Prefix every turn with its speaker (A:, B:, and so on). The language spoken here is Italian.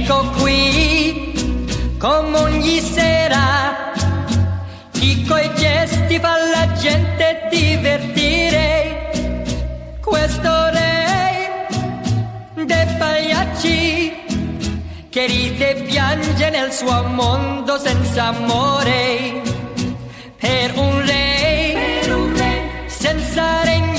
A: ecco qui, come ogni sera, chi coi gesti fa la gente divertire. Questo re dei pagliacci che ride e piange nel suo mondo senza amore. Per un re senza regno